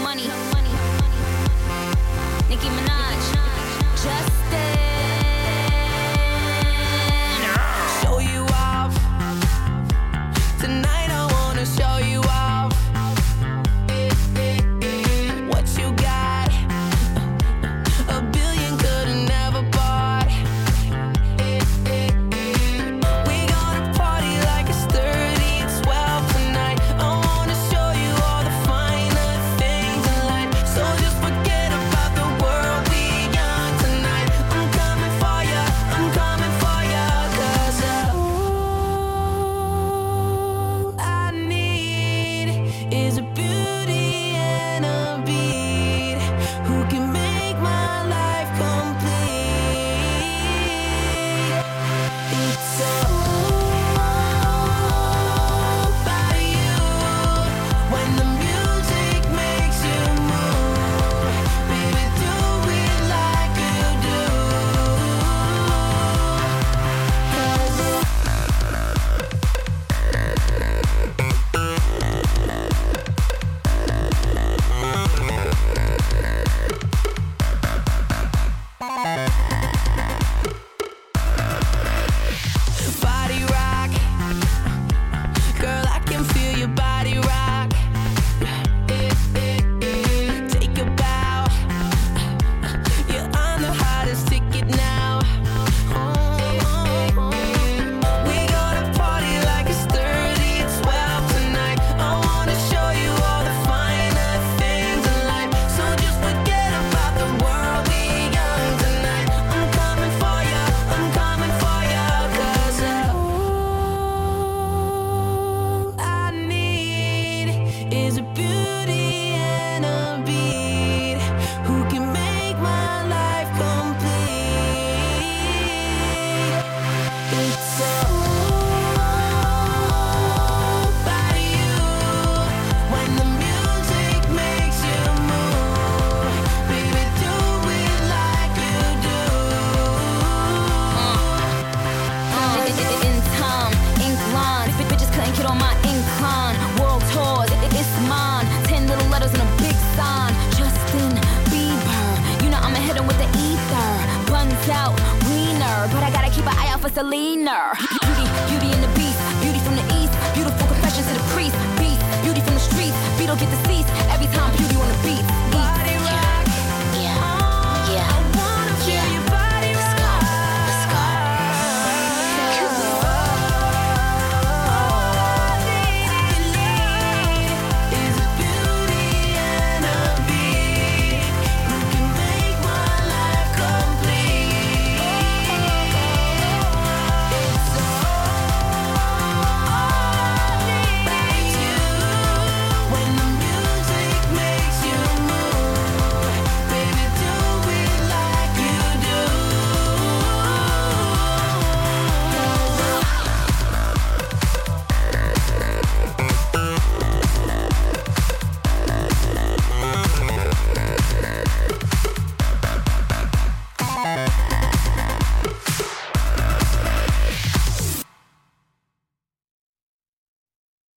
Money. Nicki Minaj. Justin. Show you off. Tonight I wanna show you off. What you got? A billion could've never bought. We gonna party like it's 30 and 12 tonight. I wanna show you all the finer things in life. So just forget about the world, we young tonight. I'm coming for ya, I'm coming for ya. 'Cause all I need is a beauty and a beat who can make my life complete. It's all about you. When the music makes you move, baby, do it like you do. 'Cause body rock, girl, I can feel your body rock. Take a bow, you're on the hottest ticket now. We gonna party like it's 30 and 12 tonight. I wanna show you all the finer things in life. So just forget about the world, we young tonight. I'm coming for ya, I'm coming for ya. 'Cause all I need is a beauty and a beat who can make my life complete. It's all about you. When the music makes you move, baby, do it like you do. In time, ink lines. Bitches couldn't get on my incline. World tours, it's mine. 10 little letters and a big sign. Justin Bieber. You know I'ma hit him with the ether. Buns out, wiener. But I gotta keep an eye out for Selena. Beauty and the beast. Beauty from the east. Beautiful confessions to the priest. Beast, beauty from the streets. Beetle get deceased. Every time beauty on the beat.